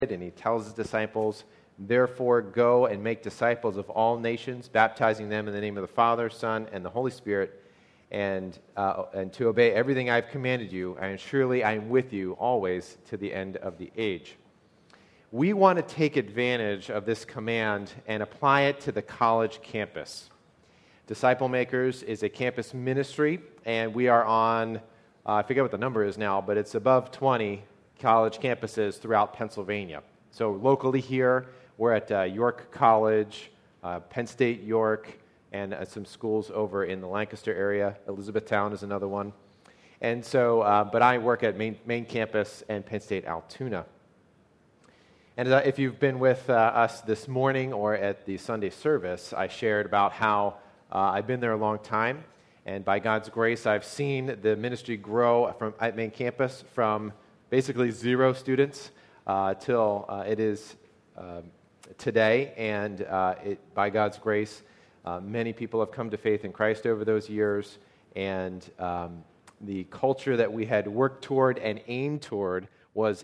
and he tells his disciples, "Therefore go and make disciples of all nations, baptizing them in the name of the Father, Son, and the Holy Spirit, and to obey everything I've commanded you, and surely I am with you always to the end of the age." We want to take advantage of this command and apply it to the college campus. Disciple Makers is a campus ministry, and we are on, I forget what the number is now, but it's above 20 college campuses throughout Pennsylvania. So locally here, we're at York College, Penn State York, and some schools over in the Lancaster area. Elizabethtown is another one. And so, but I work at main campus and Penn State Altoona. And if you've been with us this morning or at the Sunday service, I shared about how I've been there a long time, and by God's grace, I've seen the ministry grow at main campus from basically 0 students till it is today, and by God's grace, many people have come to faith in Christ over those years, and the culture that we had worked toward and aimed toward was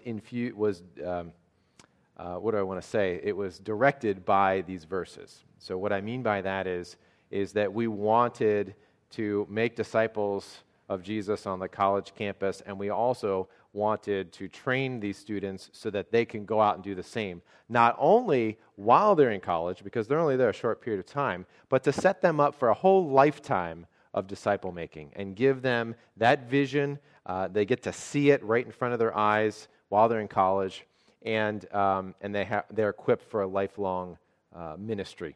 what do I want to say? It was directed by these verses. So what I mean by that is that we wanted to make disciples of Jesus on the college campus, and we also wanted to train these students so that they can go out and do the same, not only while they're in college, because they're only there a short period of time, but to set them up for a whole lifetime of disciple making and give them that vision. They get to see it right in front of their eyes while they're in college, and they're equipped for a lifelong ministry.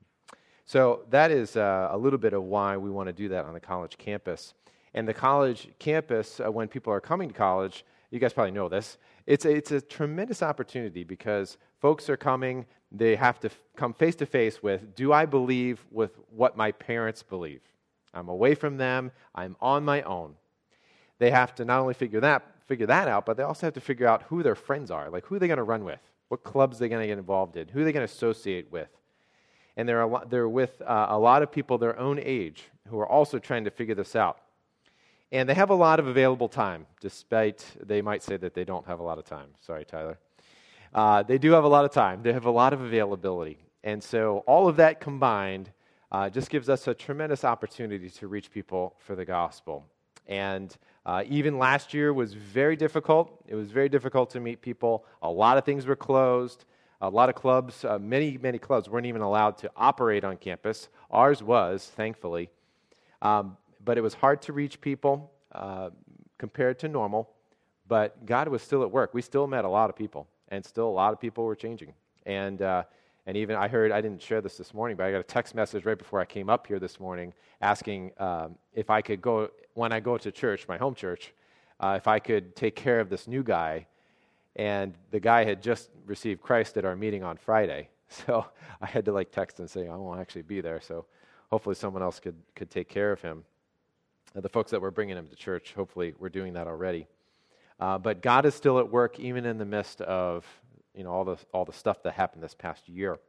So that is a little bit of why we want to do that on the college campus. And the college campus, when people are coming to college, you guys probably know this, it's a tremendous opportunity because folks are coming, they have to come face to face with, do I believe with what my parents believe? I'm away from them, I'm on my own. They have to not only figure that out, but they also have to figure out who their friends are, like who are they going to run with, what clubs they're going to get involved in, who are they going to associate with. And they're with a lot of people their own age who are also trying to figure this out. And they have a lot of available time, despite they might say that they don't have a lot of time. Sorry, Tyler. They do have a lot of time. They have a lot of availability. And so all of that combined just gives us a tremendous opportunity to reach people for the gospel. And even last year was very difficult. It was very difficult to meet people. A lot of things were closed. A lot of clubs, many clubs weren't even allowed to operate on campus. Ours was, thankfully. But it was hard to reach people compared to normal. But God was still at work. We still met a lot of people, and still a lot of people were changing. And even I heard, I didn't share this morning, but I got a text message right before I came up here this morning asking if I could go, when I go to church, my home church, if I could take care of this new guy. And the guy had just received Christ at our meeting on Friday. So I had to text and say, I won't actually be there. So hopefully someone else could take care of him. The folks that were bringing him to church, hopefully we're doing that already. But God is still at work even in the midst of all the stuff that happened this past year.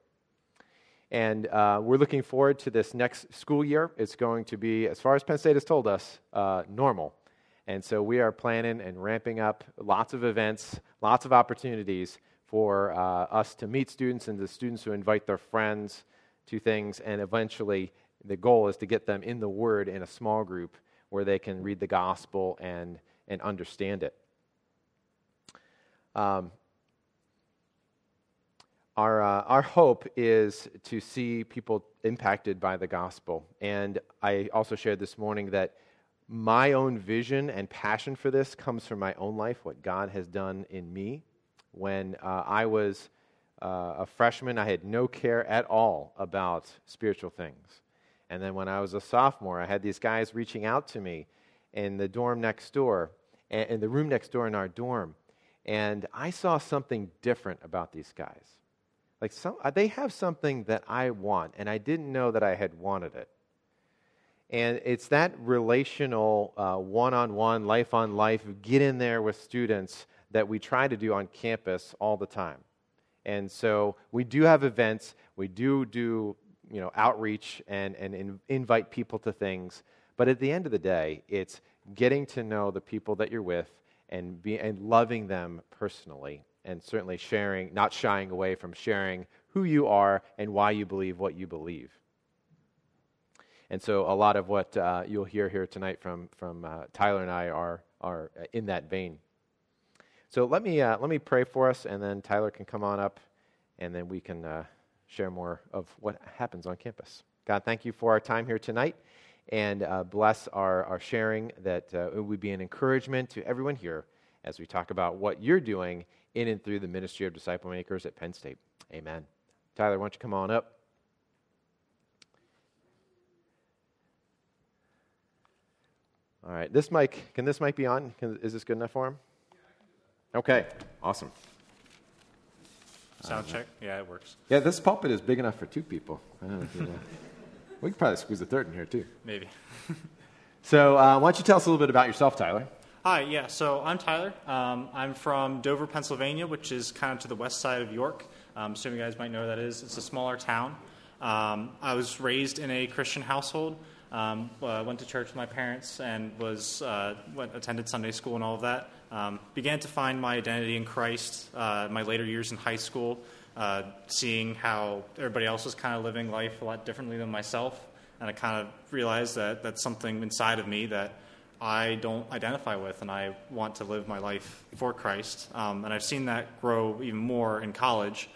And we're looking forward to this next school year. It's going to be, as far as Penn State has told us, normal. And so we are planning and ramping up lots of events, lots of opportunities for us to meet students and the students who invite their friends to things. And eventually the goal is to get them in the Word in a small group where they can read the gospel and understand it. Our hope is to see people impacted by the gospel. And I also shared this morning that my own vision and passion for this comes from my own life, what God has done in me. When I was a freshman, I had no care at all about spiritual things. And then when I was a sophomore, I had these guys reaching out to me in the dorm next door, in the room next door in our dorm. And I saw something different about these guys. They have something that I want, and I didn't know that I had wanted it. And it's that relational, one-on-one, life-on-life, get in there with students that we try to do on campus all the time. And so we do have events, we do outreach and invite people to things. But at the end of the day, it's getting to know the people that you're with and loving them personally and certainly not shying away from sharing who you are and why you believe what you believe. And so a lot of what you'll hear here tonight from Tyler and I are in that vein. So let me pray for us, and then Tyler can come on up, and then we can share more of what happens on campus. God, thank you for our time here tonight, and bless our sharing, that it would be an encouragement to everyone here as we talk about what you're doing in and through the ministry of disciple makers at Penn State. Amen. Tyler, why don't you come on up? All right, can this mic be on? Is this good enough for him? Okay, awesome. Sound check? Yeah, it works. Yeah, this pulpit is big enough for two people. I don't know if you know. We could probably squeeze a third in here, too. Maybe. So why don't you tell us a little bit about yourself, Tyler? Hi, yeah, so I'm Tyler. I'm from Dover, Pennsylvania, which is kind of to the west side of York. Some of you guys might know where that is. It's a smaller town. I was raised in a Christian household. Went to church with my parents and attended Sunday school and all of that. Began to find my identity in Christ my later years in high school, seeing how everybody else was kind of living life a lot differently than myself. And I kind of realized that that's something inside of me that I don't identify with, and I want to live my life for Christ. And I've seen that grow even more in college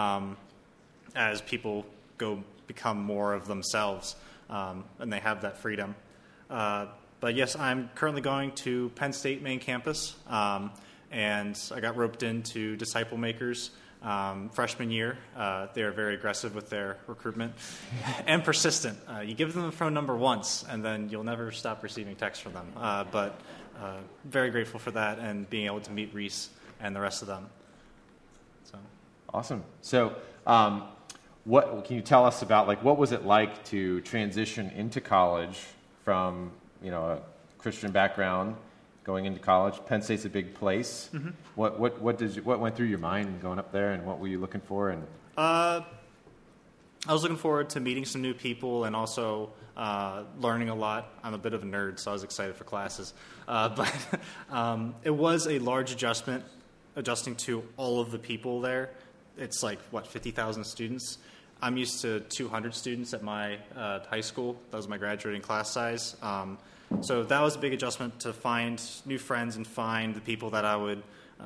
as people become more of themselves. And they have that freedom. But yes, I'm currently going to Penn State main campus, and I got roped into Disciple Makers freshman year. They are very aggressive with their recruitment and persistent. You give them the phone number once, and then you'll never stop receiving texts from them. But very grateful for that and being able to meet Reese and the rest of them. So awesome. So what can you tell us about, what was it like to transition into college from, a Christian background, going into college? Penn State's a big place. Mm-hmm. What went through your mind going up there, and what were you looking for? And I was looking forward to meeting some new people and also learning a lot. I'm a bit of a nerd, so I was excited for classes. But it was a large adjustment, adjusting to all of the people there. It's 50,000 students. I'm used to 200 students at my high school. That was my graduating class size. So that was a big adjustment to find new friends and find the people that I would,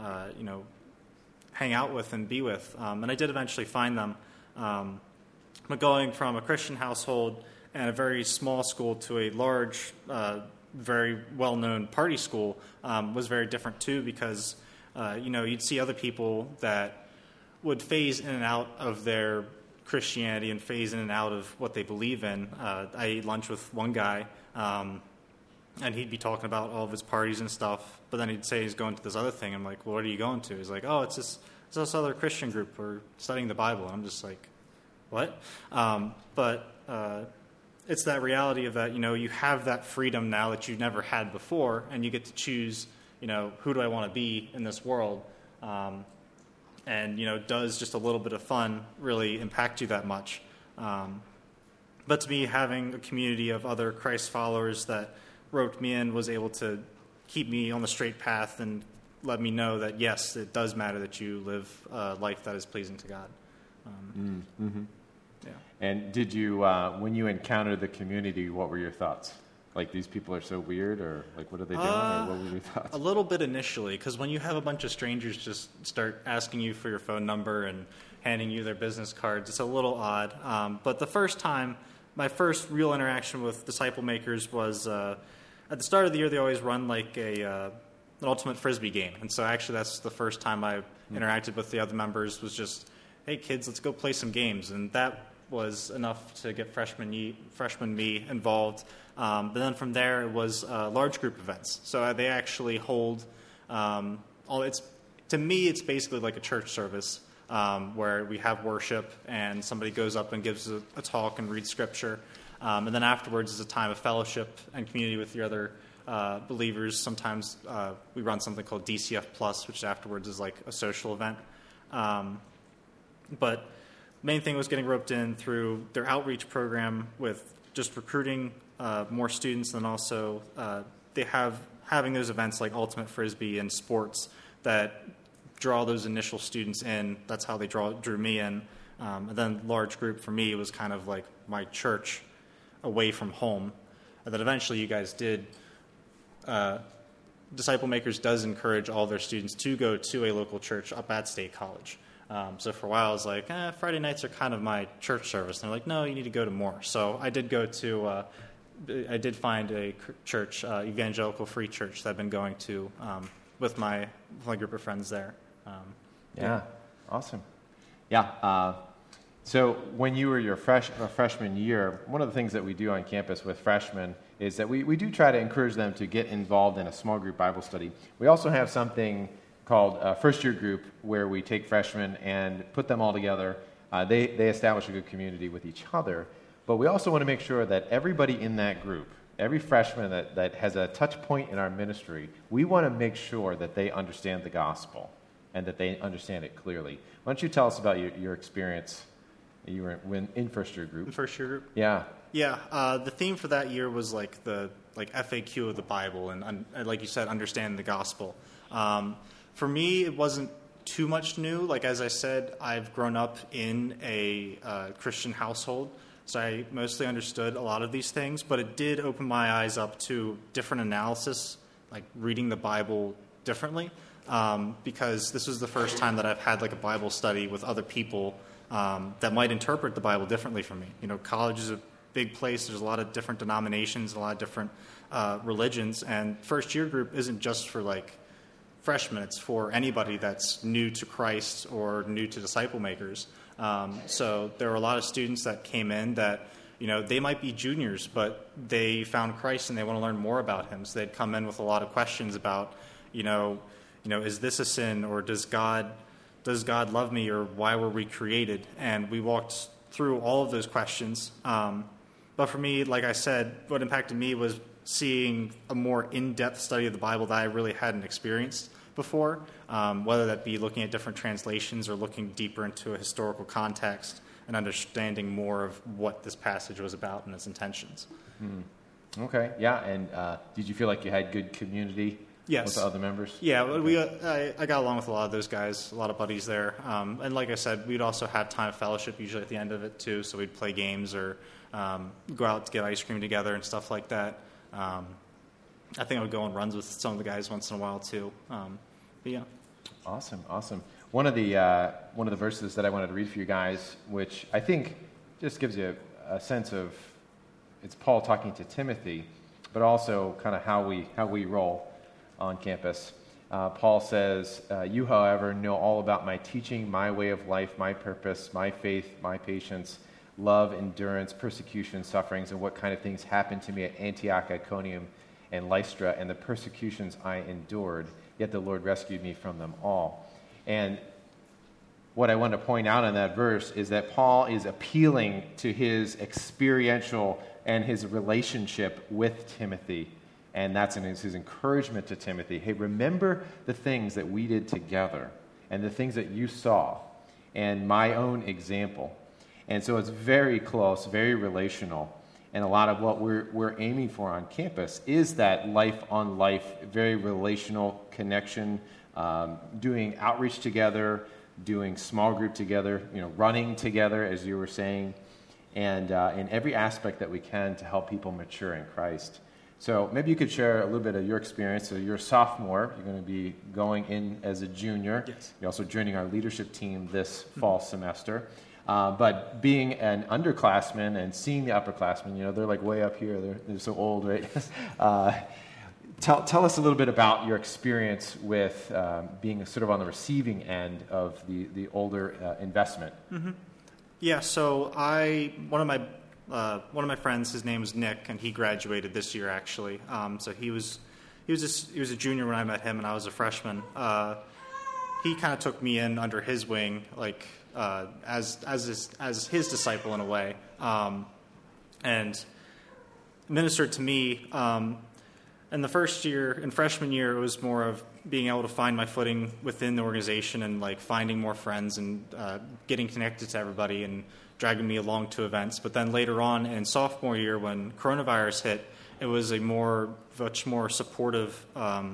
hang out with and be with. And I did eventually find them. But going from a Christian household and a very small school to a large, very well-known party school was very different too, because, you'd see other people that would phase in and out of their Christianity and phase in and out of what they believe in. I ate lunch with one guy, and he'd be talking about all of his parties and stuff, but then he'd say he's going to this other thing. I'm like, well, what are you going to? He's like, oh, it's this other Christian group. We're studying the Bible. And I'm just like, what? But it's that reality of that, you have that freedom now that you never had before, and you get to choose, who do I want to be in this world? And, does just a little bit of fun really impact you that much? But to me, having a community of other Christ followers that roped me in was able to keep me on the straight path and let me know that, yes, it does matter that you live a life that is pleasing to God. Mm-hmm. Yeah. And did you, when you encountered the community, what were your thoughts? These people are so weird, or what are they doing, or what were your thoughts? A little bit initially, because when you have a bunch of strangers just start asking you for your phone number and handing you their business cards, it's a little odd. But the first time, my first real interaction with Disciple Makers was at the start of the year. They always run an ultimate frisbee game, and so actually that's the first time I interacted with the other members. Was just, hey kids, let's go play some games, and that was enough to get freshman me involved. But then from there, it was large group events. So they actually hold to me, it's basically like a church service where we have worship and somebody goes up and gives a talk and reads scripture. And then afterwards is a time of fellowship and community with the other believers. Sometimes we run something called DCF Plus, which afterwards is like a social event. But main thing was getting roped in through their outreach program with just recruiting more students, and also having those events like Ultimate Frisbee and sports that draw those initial students in. That's how they drew me in. And then large group for me was kind of like my church away from home. And then eventually you guys did, Disciple Makers does encourage all their students to go to a local church up at State College. So for a while I was like, Friday nights are kind of my church service. And they're like, no, you need to go to more. So I did go to, I did find a church, Evangelical Free Church, that I've been going to with my group of friends there. Awesome. Yeah. So when you were your freshman year, one of the things that we do on campus with freshmen is that we do try to encourage them to get involved in a small group Bible study. We also have something called a first-year group where we take freshmen and put them all together. They establish a good community with each other, but we also want to make sure that everybody in that group, every freshman that has a touch point in our ministry, we want to make sure that they understand the gospel and that they understand it clearly. Why don't you tell us about your experience? You were in first-year group. First-year group? Yeah. Yeah, the theme for that year was like the FAQ of the Bible and like you said, understand the gospel. For me, it wasn't too much new. Like as I said, I've grown up in a Christian household, so I mostly understood a lot of these things. But it did open my eyes up to different analysis, like reading the Bible differently, because this was the first time that I've had like a Bible study with other people that might interpret the Bible differently from me. You know, college is a big place. There's a lot of different denominations, a lot of different religions, and first-year group isn't just for like freshmen. It's for anybody that's new to Christ or new to Disciple Makers. So there were a lot of students that came in that, you know, they might be juniors, but they found Christ and they want to learn more about him. So they'd come in with a lot of questions about, you know, is this a sin, or does God love me, or why were we created? And we walked through all of those questions. But for me, like I said, what impacted me was seeing a more in-depth study of the Bible that I really hadn't experienced before, whether that be looking at different translations or looking deeper into a historical context and understanding more of what this passage was about and its intentions. Okay, yeah, and did you feel like you had good community? Yes. With the other members? Yeah, I got along with a lot of those guys, a lot of buddies there. And like I said, we'd also have time of fellowship usually at the end of it too, so we'd play games or go out to get ice cream together and stuff like that. I think I would go on runs with some of the guys once in a while too. But yeah. Awesome. One of the verses that I wanted to read for you guys, which I think just gives you a sense of, it's Paul talking to Timothy, but also kind of how we roll on campus. Paul says, you, however, know all about my teaching, my way of life, my purpose, my faith, my patience, love, endurance, persecution, sufferings, and what kind of things happened to me at Antioch, Iconium, and Lystra, and the persecutions I endured, yet the Lord rescued me from them all. And what I want to point out in that verse is that Paul is appealing to his experiential and his relationship with Timothy. And that's his encouragement to Timothy. Hey, remember the things that we did together and the things that you saw and my own example. And so it's very close, very relational. And a lot of what we're aiming for on campus is that life-on-life, very relational connection, doing outreach together, doing small group together, running together, as you were saying, and in every aspect that we can to help people mature in Christ. So maybe you could share a little bit of your experience. So you're a sophomore. You're going to be going in as a junior. Yes. You're also joining our leadership team this fall semester. But being an underclassman and seeing the upperclassmen, they're like way up here. They're so old, right? Tell us a little bit about your experience with being sort of on the receiving end of the older investment. Mm-hmm. Yeah. So one of my friends, his name was Nick, and he graduated this year actually. So he was a junior when I met him, and I was a freshman. He kind of took me in under his wing, like as his disciple in a way, and ministered to me. In the first year, in freshman year, it was more of being able to find my footing within the organization and like finding more friends and getting connected to everybody and dragging me along to events. But then later on in sophomore year, when coronavirus hit, it was a much more supportive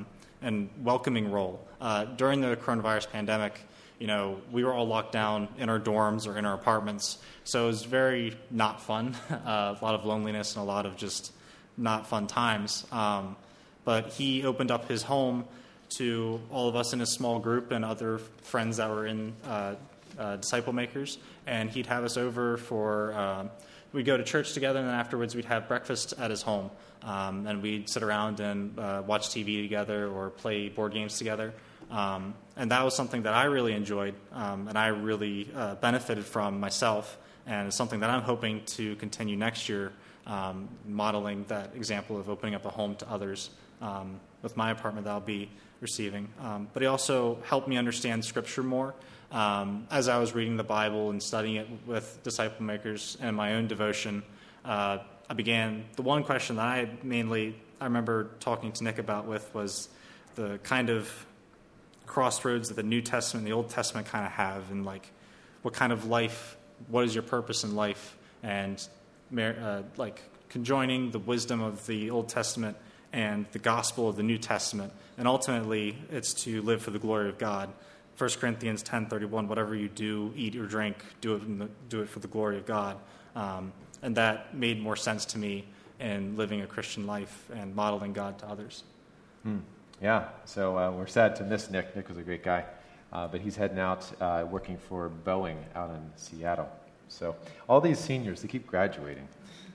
and welcoming role. During the coronavirus pandemic, we were all locked down in our dorms or in our apartments, so it was very not fun, a lot of loneliness and a lot of just not fun times. But he opened up his home to all of us in a small group and other friends that were in Disciple Makers, and he'd have us over for, we'd go to church together, and then afterwards we'd have breakfast at his home, and we'd sit around and watch TV together or play board games together. And that was something that I really enjoyed, and I really benefited from myself, and it's something that I'm hoping to continue next year, modeling that example of opening up a home to others with my apartment that I'll be receiving. But it also helped me understand Scripture more. As I was reading the Bible and studying it with Disciple Makers and my own devotion, the one question that I remember talking to Nick about was the kind of crossroads that the New Testament and the Old Testament kind of have, and like what kind of life, what is your purpose in life, and like conjoining the wisdom of the Old Testament and the gospel of the New Testament, and ultimately it's to live for the glory of God. 1 Corinthians 10:31, whatever you do, eat or drink, do it for the glory of God. And that made more sense to me in living a Christian life and modeling God to others. Yeah, so we're sad to miss Nick. Nick was a great guy, but he's heading out working for Boeing out in Seattle. So all these seniors, they keep graduating.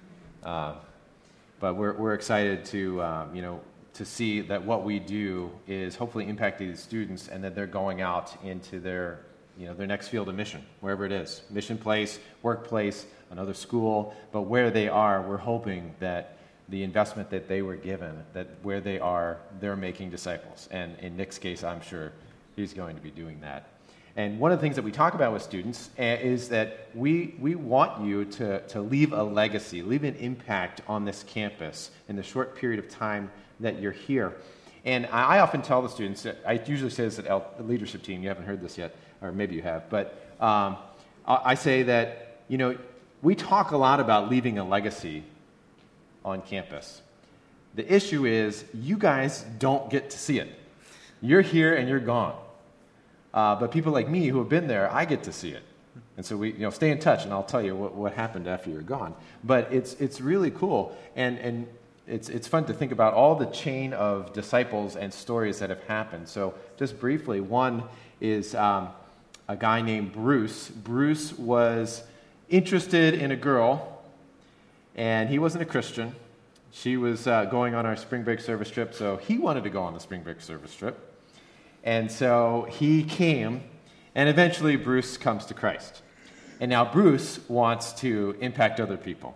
But we're excited to see that what we do is hopefully impacting these students, and that they're going out into their next field of mission, wherever it is, mission place, workplace, another school. But where they are, we're hoping that the investment that they were given, that where they are, they're making disciples. And in Nick's case, I'm sure he's going to be doing that. And one of the things that we talk about with students is that we want you to leave a legacy, leave an impact on this campus in the short period of time that you're here. And I often tell the students, I usually say this at the leadership team, you haven't heard this yet, or maybe you have, but I say that, we talk a lot about leaving a legacy on campus. The issue is you guys don't get to see it. You're here and you're gone. But people like me who have been there, I get to see it. And so we stay in touch, and I'll tell you what happened after you're gone. But it's really cool, and it's fun to think about all the chain of disciples and stories that have happened. So just briefly, one is a guy named Bruce. Bruce was interested in a girl, and he wasn't a Christian. She was going on our spring break service trip, so he wanted to go on the spring break service trip. And so he came, and eventually Bruce comes to Christ. And now Bruce wants to impact other people.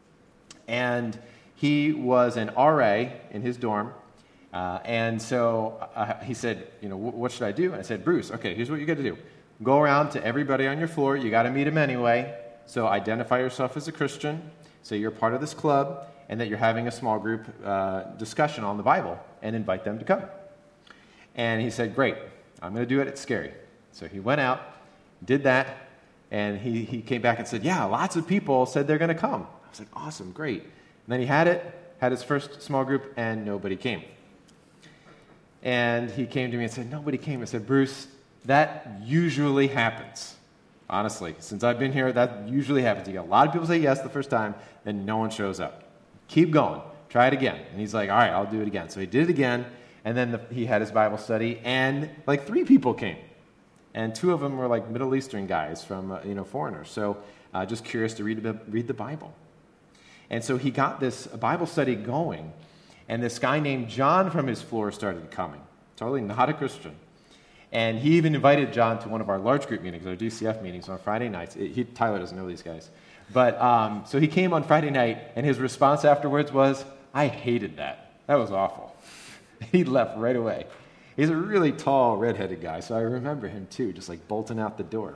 And he was an RA in his dorm, and so he said, what should I do? And I said, Bruce, okay, here's what you got to do. Go around to everybody on your floor. You got to meet them anyway. So identify yourself as a Christian. Say you're part of this club, and that you're having a small group discussion on the Bible, and invite them to come. And he said, great, I'm going to do it. It's scary. So he went out, did that, and he came back and said, yeah, lots of people said they're going to come. I was like, awesome, great. And then he had his first small group, and nobody came. And he came to me and said, nobody came. I said, Bruce, that usually happens. Honestly, since I've been here, that usually happens. You get a lot of people say yes the first time, and no one shows up. Keep going. Try it again. And he's like, all right, I'll do it again. So he did it again, and then he had his Bible study, and like 3 people came. And 2 of them were like Middle Eastern guys from, foreigners. So just curious to read the Bible. And so he got this Bible study going, and this guy named John from his floor started coming. Totally not a Christian. And he even invited John to one of our large group meetings, our DCF meetings on Friday nights. Tyler doesn't know these guys. But so he came on Friday night, and his response afterwards was, I hated that. That was awful. He left right away. He's a really tall, redheaded guy, so I remember him too, just like bolting out the door.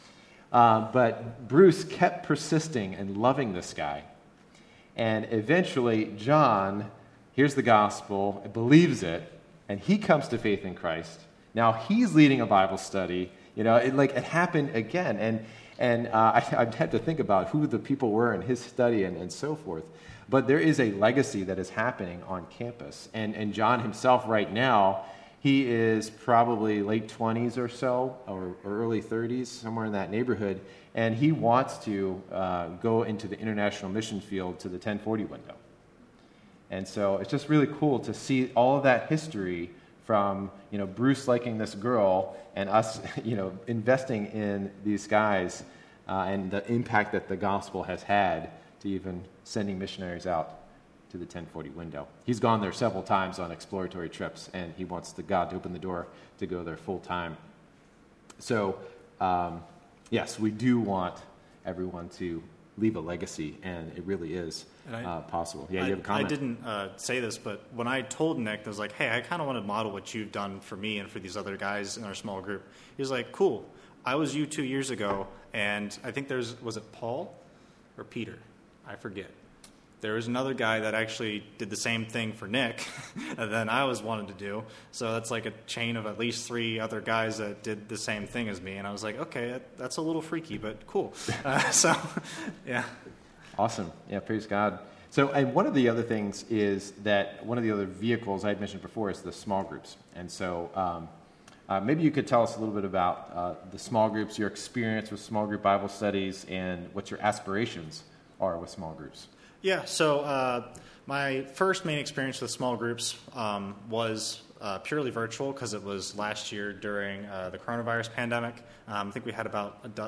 But Bruce kept persisting and loving this guy. And eventually, John hears the gospel, believes it, and he comes to faith in Christ. Now he's leading a Bible study. It happened again. And I had to think about who the people were in his study and so forth. But there is a legacy that is happening on campus. And John himself right now He is probably late 20s or so, or early 30s, somewhere in that neighborhood, and he wants to go into the international mission field to the 1040 window. And so it's just really cool to see all of that history from, Bruce liking this girl and us, investing in these guys and the impact that the gospel has had to even sending missionaries out to the 1040 window. He's gone there several times on exploratory trips, and he wants God to open the door to go there full time. So, yes, we do want everyone to leave a legacy, and it really is possible. Yeah, you have a comment? I didn't say this, but when I told Nick, I was like, hey, I kind of want to model what you've done for me and for these other guys in our small group. He was like, cool. I was you 2 years ago, and I think was it Paul or Peter? I forget. There was another guy that actually did the same thing for Nick than I was wanted to do. So that's like a chain of at least 3 other guys that did the same thing as me. And I was like, okay, that's a little freaky, but cool. Yeah. Awesome. Yeah, praise God. So, and one of the other things is that one of the other vehicles I had mentioned before is the small groups. And so maybe you could tell us a little bit about the small groups, your experience with small group Bible studies, and what your aspirations are with small groups. Yeah, so my first main experience with small groups was purely virtual because it was last year during the coronavirus pandemic. I think we had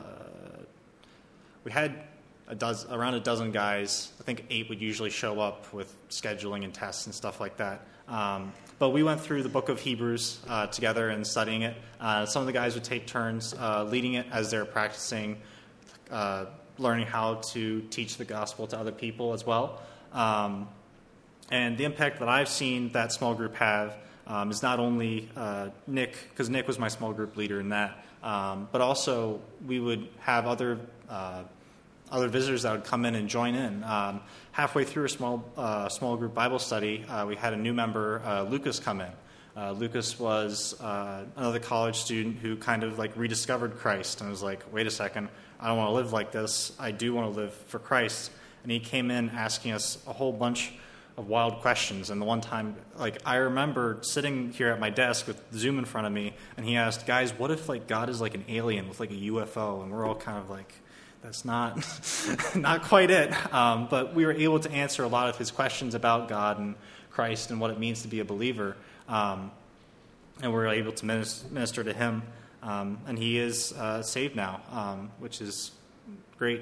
around a dozen guys. I think 8 would usually show up with scheduling and tests and stuff like that. But we went through the book of Hebrews together and studying it. Some of the guys would take turns leading it as they're practicing learning how to teach the gospel to other people as well. And the impact that I've seen that small group have is not only Nick, because Nick was my small group leader in that, but also we would have other visitors that would come in and join in. Halfway through a small group Bible study, we had a new member, Lucas, come in. Lucas was another college student who kind of like rediscovered Christ and was like, wait a second, I don't want to live like this. I do want to live for Christ. And he came in asking us a whole bunch of wild questions. And the one time, I remember sitting here at my desk with Zoom in front of me, and he asked, guys, what if God is like an alien with like a UFO? And we're all kind of like, that's not not quite it. But we were able to answer a lot of his questions about God and Christ and what it means to be a believer. And we were able to minister to him. And he is saved now, which is great.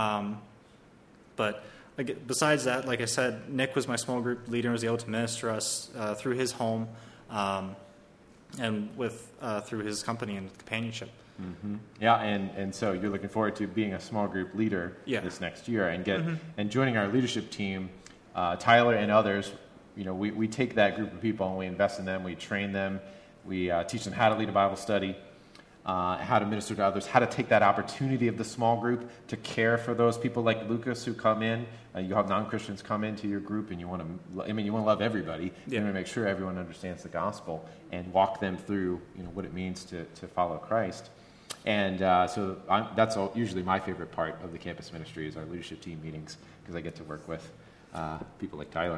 But besides that, like I said, Nick was my small group leader and was able to minister us through his home and through his company and companionship. Mm-hmm. Yeah, and so you're looking forward to being a small group leader this next year and joining our leadership team, Tyler and others. We take that group of people and we invest in them, we train them, we teach them how to lead a Bible study, how to minister to others, how to take that opportunity of the small group to care for those people like Lucas who come in. You have non-Christians come into your group, and you want to love everybody. You want to make sure everyone understands the gospel and walk them through, what it means to follow Christ. And so that's usually my favorite part of the campus ministry is our leadership team meetings, because I get to work with people like Tyler.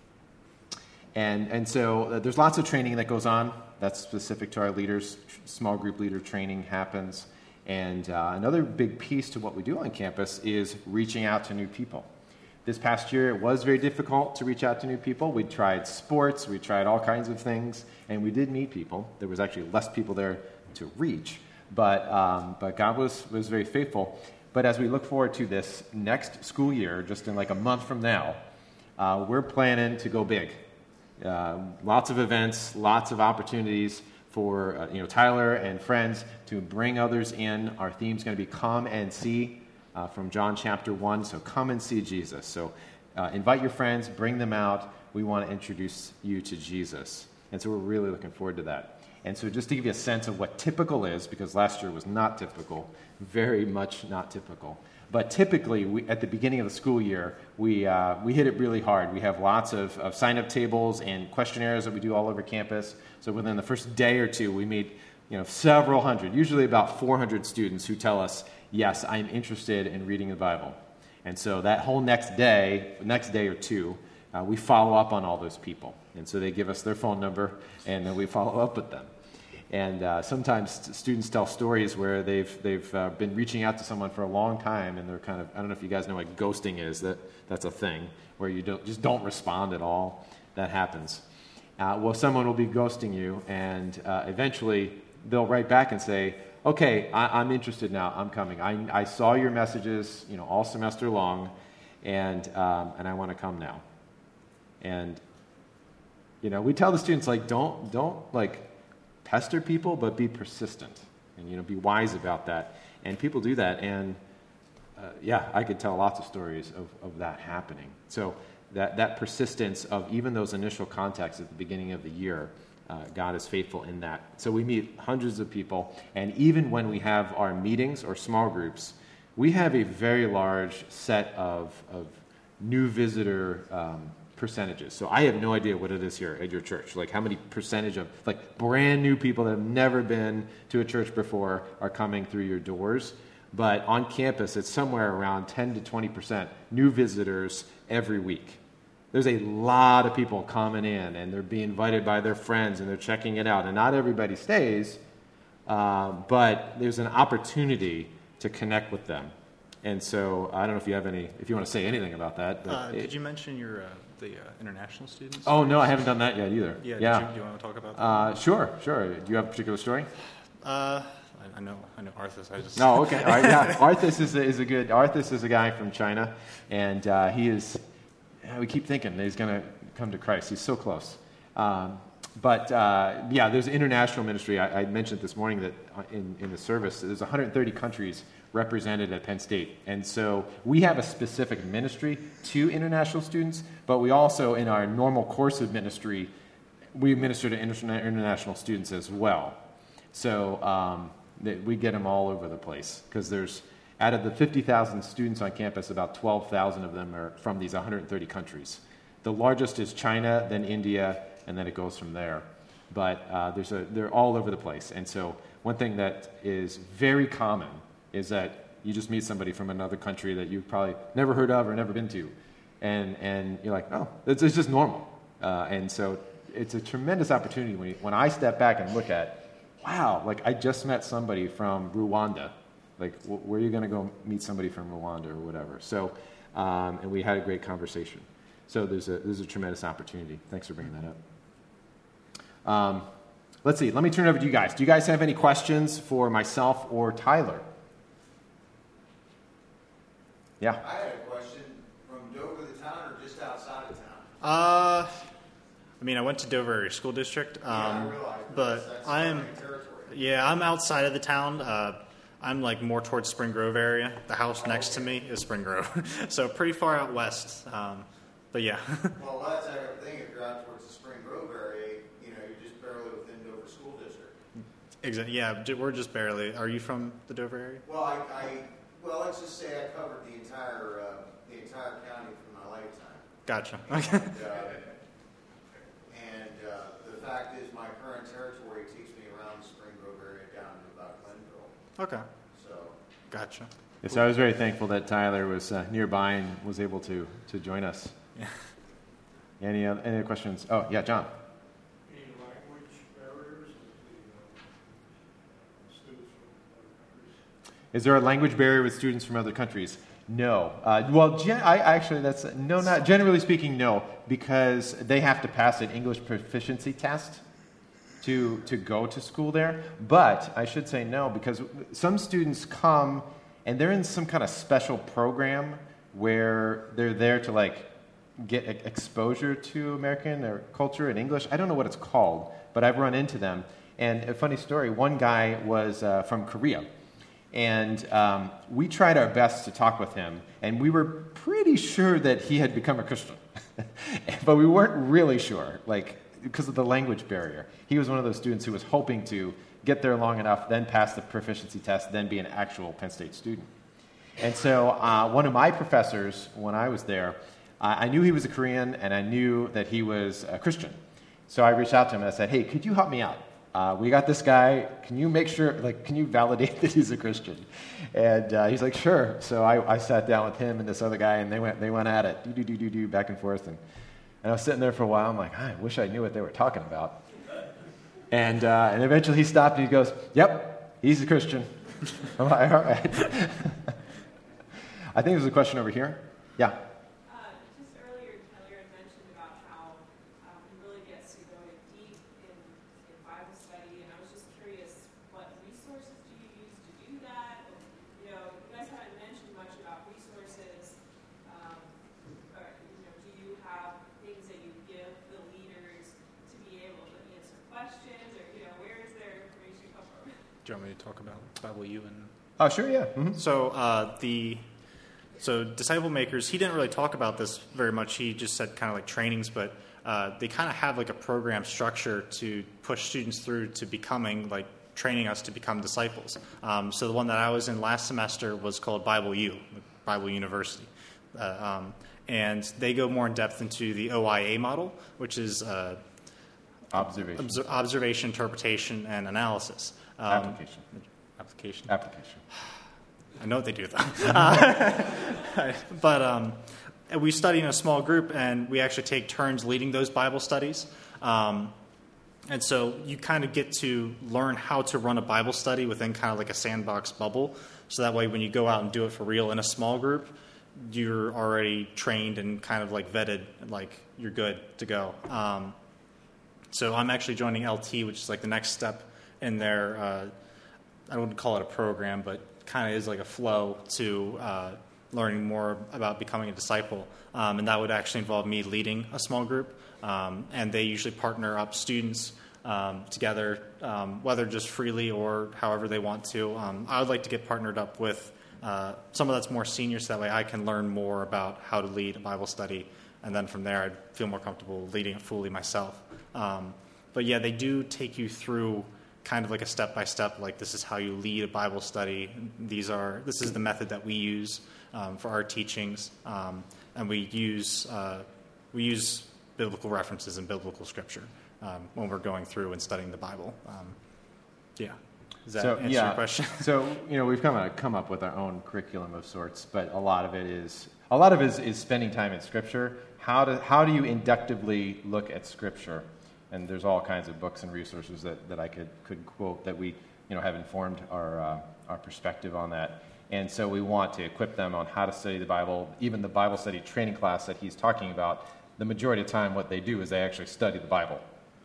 And so there's lots of training that goes on that's specific to our leaders. Small group leader training happens. And another big piece to what we do on campus is reaching out to new people. This past year, it was very difficult to reach out to new people. We tried sports, we tried all kinds of things, and we did meet people. There was actually less people there to reach, but God was very faithful. But as we look forward to this next school year, just in like a month from now, we're planning to go big. Lots of events, lots of opportunities for Tyler and friends to bring others in. Our theme's going to be Come and See from John chapter 1. So come and see Jesus. So invite your friends, bring them out. We want to introduce you to Jesus. And so we're really looking forward to that. And so just to give you a sense of what typical is, because last year was not typical, very much not typical. But typically, at the beginning of the school year, we hit it really hard. We have lots of sign-up tables and questionnaires that we do all over campus. So within the first day or two, we meet several hundred, usually about 400 students who tell us, yes, I'm interested in reading the Bible. And so that whole next day or two, we follow up on all those people. And so they give us their phone number, and then we follow up with them. And sometimes students tell stories where they've been reaching out to someone for a long time, and they're kind of, I don't know if you guys know what ghosting is. That's a thing where you don't respond at all. That happens. Well, someone will be ghosting you, and eventually they'll write back and say, okay, I'm interested now. I'm coming. I saw your messages, all semester long, and I want to come now. And we tell the students, don't pester people, but be persistent, and be wise about that. And people do that, and I could tell lots of stories of that happening. So that persistence of even those initial contacts at the beginning of the year, God is faithful in that. So we meet hundreds of people, and even when we have our meetings or small groups, we have a very large set of new visitor percentages. So I have no idea what it is here at your church, how many percentage of brand new people that have never been to a church before are coming through your doors. But on campus, it's somewhere around 10 to 20% new visitors every week. There's a lot of people coming in, and they're being invited by their friends, and they're checking it out. And not everybody stays, but there's an opportunity to connect with them. And so I don't know if you want to say anything about that. Did you mention the international students? Oh, no, I haven't done that yet either. Yeah. Do you want to talk about that? Sure. Do you have a particular story? I know Arthas. No, okay. All right, yeah. Arthas is a guy from China, and he is. We keep thinking that he's going to come to Christ. He's so close. But there's international ministry. I mentioned this morning that in the service, there's 130 countries represented at Penn State. And so we have a specific ministry to international students, but we also, in our normal course of ministry, we minister to international students as well. So we get them all over the place, because there's, out of the 50,000 students on campus, about 12,000 of them are from these 130 countries. The largest is China, then India, and then it goes from there. But they're all over the place. And so one thing that is very common is that you just meet somebody from another country that you've probably never heard of or never been to. And you're like, oh, it's just normal. And so it's a tremendous opportunity when I step back and look at, wow, I just met somebody from Rwanda. Where are you going to go meet somebody from Rwanda or whatever? So, and we had a great conversation. So there's a tremendous opportunity. Thanks for bringing that up. Let's see. Let me turn it over to you guys. Do you guys have any questions for myself or Tyler? Yeah. I had a question. From Dover, the town, or just outside of town? I went to Dover Area School District. I realize, but I'm outside of the town. I'm more towards Spring Grove area. The house next to me is Spring Grove, so pretty far out west. But yeah. Well, that's the thing. If you're out towards the Spring Grove area, you're just barely within Dover School District. Exactly. Yeah, we're just barely. Are you from the Dover area? Well, well, let's just say I covered the entire county for my lifetime. Gotcha. And the fact is, my current territory takes me around the Spring Grove area down to about Glenville. Okay. So. Gotcha. Yes, I was very thankful that Tyler was nearby and was able to join us. Yeah. Any other questions? Oh, yeah, John. Any language barriers with the students from other countries? Is there a language barrier with students from other countries? No. Not generally speaking, no, because they have to pass an English proficiency test to go to school there. But I should say no, because some students come and they're in some kind of special program where they're there to get exposure to American or culture and English. I don't know what it's called, but I've run into them. And a funny story, one guy was from Korea. And we tried our best to talk with him, and we were pretty sure that he had become a Christian. But we weren't really sure, because of the language barrier. He was one of those students who was hoping to get there long enough, then pass the proficiency test, then be an actual Penn State student. And so one of my professors, when I was there, I knew he was a Korean, and I knew that he was a Christian. So I reached out to him and I said, hey, could you help me out? We got this guy. Can you make sure, can you validate that he's a Christian? And he's like, sure. So I sat down with him and this other guy, and they went at it, back and forth. And And I was sitting there for a while. I'm like, I wish I knew what they were talking about. And eventually he stopped and he goes, yep, he's a Christian. I'm like, all right. I think there's a question over here. Yeah. Just earlier, Tyler had mentioned about how he really gets to go deep in Bible study, and I was just curious, what resources do you use to do that? And, you guys haven't mentioned much about resources. Or, do you have things that you give the leaders to be able to answer questions, or where is their information come from? Do you want me to talk about Bible U and? Oh, sure, yeah. Mm-hmm. So Disciple Makers, he didn't really talk about this very much. He just said kind of like trainings, but they kind of have like a program structure to push students through to becoming, like training us to become disciples. So the one that I was in last semester was called Bible U, Bible University. And they go more in depth into the OIA model, which is observation, interpretation, and analysis. Application. I know what they do, though. But we study in a small group, and we actually take turns leading those Bible studies. And so you kind of get to learn how to run a Bible study within kind of like a sandbox bubble. So that way when you go out and do it for real in a small group, you're already trained and kind of like vetted, like you're good to go. So I'm actually joining LT, which is like the next step in their, I wouldn't call it a program, but kind of is like a flow to learning more about becoming a disciple. And that would actually involve me leading a small group. And they usually partner up students together, whether just freely or however they want to. I would like to get partnered up with someone that's more senior, so that way I can learn more about how to lead a Bible study. And then from there, I'd feel more comfortable leading it fully myself. But yeah, they do take you through kind of like a step-by-step, like this is how you lead a Bible study. This is the method that we use for our teachings. And we use biblical references and biblical scripture when we're going through and studying the Bible. Does that answer your question? So, we've come up with our own curriculum of sorts, but a lot of it is spending time in Scripture. How do you inductively look at Scripture? And there's all kinds of books and resources that I could quote that we have informed our perspective on that. And so we want to equip them on how to study the Bible. Even the Bible study training class that he's talking about, the majority of the time what they do is they actually study the Bible.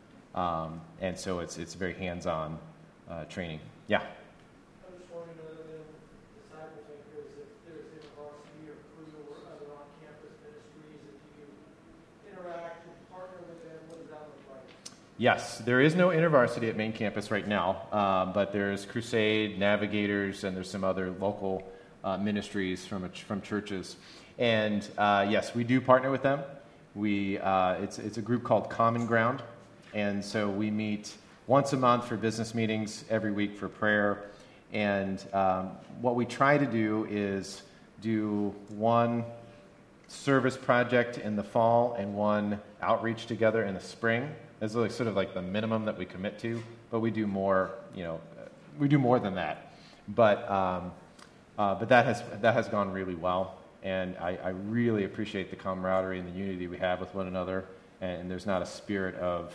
And so it's very hands-on training. Yeah? I was wondering other than Disciple Makers, if there's InterVarsity or Crucial or other on-campus ministries, if you interact and partner with them, what does that look like? Yes, there is no InterVarsity at main campus right now, but there's Crusade, Navigators, and there's some other local ministries from churches. And yes, we do partner with them. It's a group called Common Ground, and so we meet once a month for business meetings, every week for prayer. And what we try to do is do one service project in the fall and one outreach together in the spring. That's like sort of like the minimum that we commit to, but we do more. We do more than that. But that has gone really well, and I really appreciate the camaraderie and the unity we have with one another. And there's not a spirit of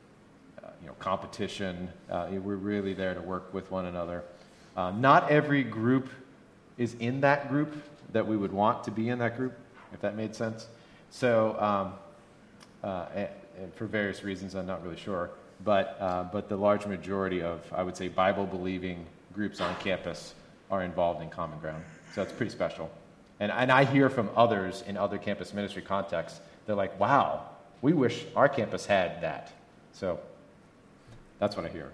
competition. We're really there to work with one another. Not every group is in that group that we would want to be in that group, if that made sense. So, and for various reasons, I'm not really sure. But the large majority of, I would say, Bible-believing groups on campus are involved in Common Ground. So it's pretty special. And I hear from others in other campus ministry contexts, they're like, wow, we wish our campus had that. So that's what I hear.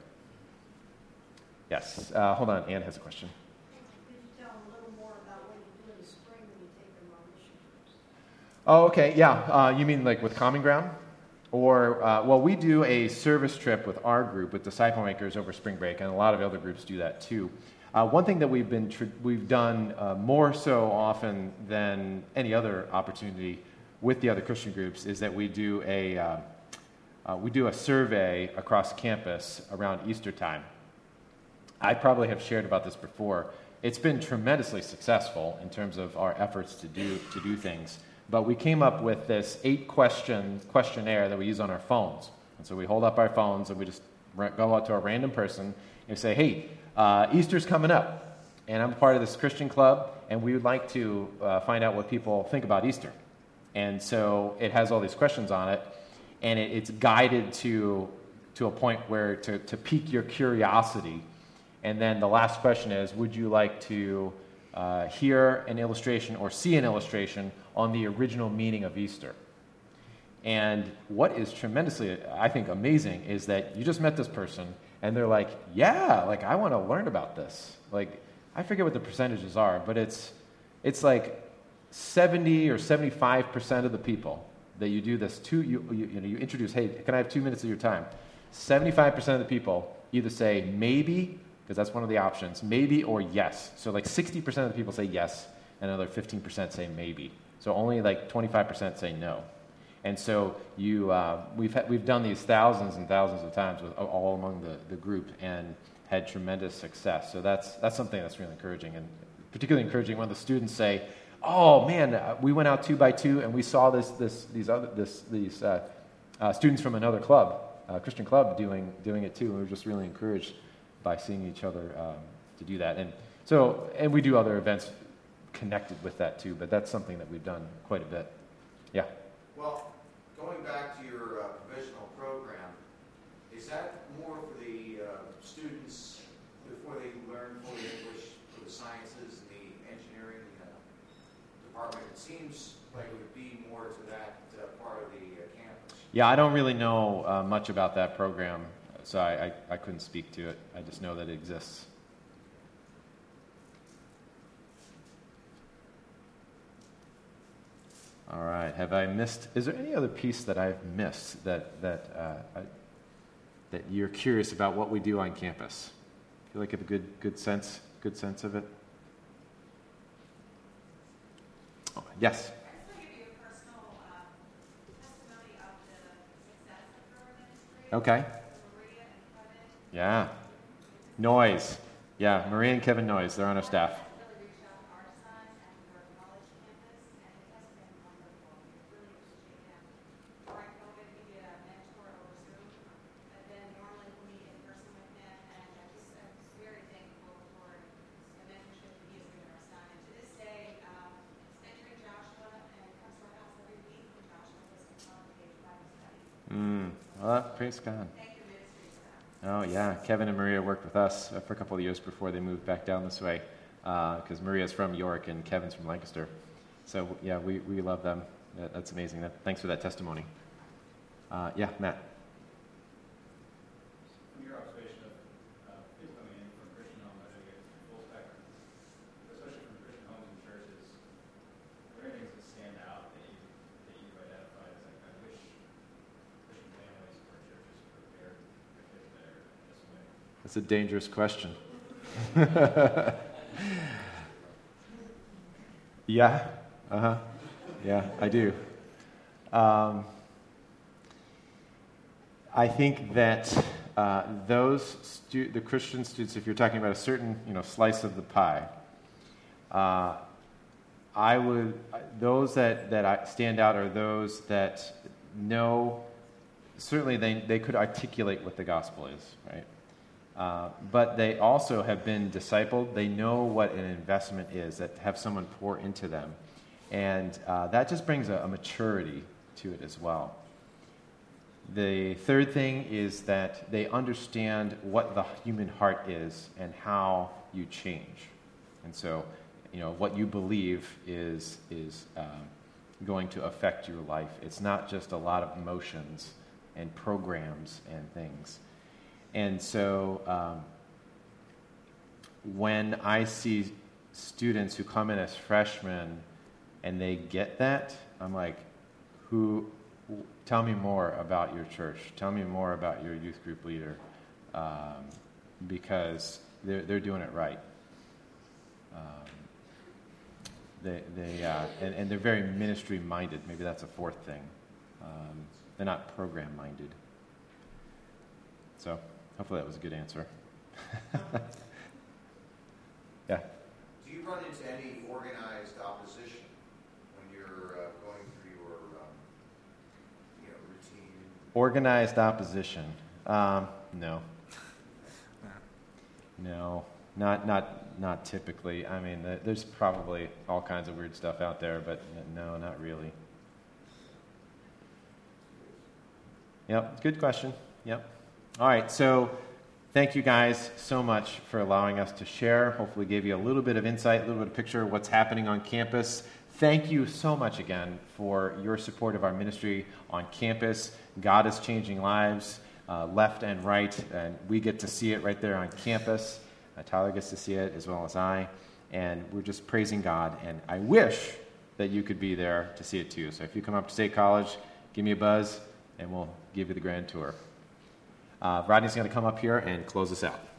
Yes. Hold on. Ann has a question. Could you tell them a little more about what you do in the spring when you take them on mission trips? Oh, okay. Yeah. You mean like with Common Ground? Or, we do a service trip with our group, with Disciple Makers over spring break, and a lot of other groups do that too. One thing that we've done more so often than any other opportunity with the other Christian groups is that we do a survey across campus around Easter time. I probably have shared about this before. It's been tremendously successful in terms of our efforts to do things. but we came up with this 8-question questionnaire that we use on our phones. And so we hold up our phones and we just go out to a random person and we say, hey, Easter's coming up, and I'm part of this Christian club, and we would like to find out what people think about Easter. And so it has all these questions on it, and it's guided to a point where to pique your curiosity. And then the last question is, would you like to hear an illustration or see an illustration on the original meaning of Easter? And what is tremendously, I think, amazing is that you just met this person, and they're like, yeah, like, I want to learn about this. Like, I forget what the percentages are, but it's like 70 or 75% of the people that you do this to, you introduce, hey, can I have 2 minutes of your time? 75% of the people either say maybe, because that's one of the options, maybe or yes. So like 60% of the people say yes, and another 15% say maybe. So only like 25% say no. And so we've done these thousands and thousands of times all among the group and had tremendous success. So that's something that's really encouraging, and particularly encouraging when the students say, "Oh man, we went out 2 by 2 and we saw these students from another club, Christian club, doing it too." And we were just really encouraged by seeing each other to do that. And we do other events connected with that too. But that's something that we've done quite a bit. Yeah. Well, going back to your provisional program, is that more for the students before they learn fully English for the sciences and the engineering department? It seems like it would be more to that part of the campus. Yeah, I don't really know much about that program, so I couldn't speak to it. I just know that it exists. All right. Have I missed? Is there any other piece that I've missed that you're curious about what we do on campus? Feel like you have a good sense of it. Oh, yes. I just want to give you a personal testimony of the success of our ministry. Okay. Maria and Kevin. Yeah. Noise. Yeah, Maria and Kevin Noise. They're on our staff. Really reached out to our son and our college campus, and it has been wonderful. We really appreciate him. During COVID, he did a mentor over Zoom, and then normally we'll meet in person with him, and I'm very thankful for the mentorship that he has given our son. And to this day, he's mentoring Joshua and comes to our house every week when Joshua listens on the page Bible study. Well, praise God. Thank the ministry for that. Oh, yeah. Kevin and Maria worked with us for a couple of years before they moved back down this way, because Maria's from York and Kevin's from Lancaster. So, yeah, we love them. That's amazing. Thanks for that testimony. Yeah, Matt. From your observation of people coming in from Christian homes, I know you get full spectrum, especially from Christian homes and churches, are there any things that stand out that you've identified as like, I wish Christian families or churches prepared their kids better in this way? That's a dangerous question. Yeah. Uh-huh. Yeah, I do. I think that the Christian students, if you're talking about a certain slice of the pie, those that stand out are those that know, certainly they could articulate what the gospel is, right? But they also have been discipled. They know what an investment is, that have someone pour into them. And that just brings a maturity to it as well. The third thing is that they understand what the human heart is and how you change. And so, what you believe is going to affect your life. It's not just a lot of emotions and programs and things. And so when I see students who come in as freshmen and they get that, I'm like, tell me more about your church. Tell me more about your youth group leader, because they're doing it right. And they're very ministry minded. Maybe that's a fourth thing. They're not program minded. So hopefully that was a good answer. Yeah. Do you run into any organized opposition when you're going through your routine? Organized opposition. No. No, not typically. I mean, there's probably all kinds of weird stuff out there, but no, not really. Yep, good question. Yep. All right, so thank you guys so much for allowing us to share. Hopefully gave you a little bit of insight, a little bit of picture of what's happening on campus. Thank you so much again for your support of our ministry on campus. God is changing lives. Left and right, and we get to see it right there on campus. Tyler gets to see it as well as I, and we're just praising God, and I wish that you could be there to see it too. So if you come up to State College, give me a buzz, and we'll give you the grand tour. Rodney's going to come up here and close us out.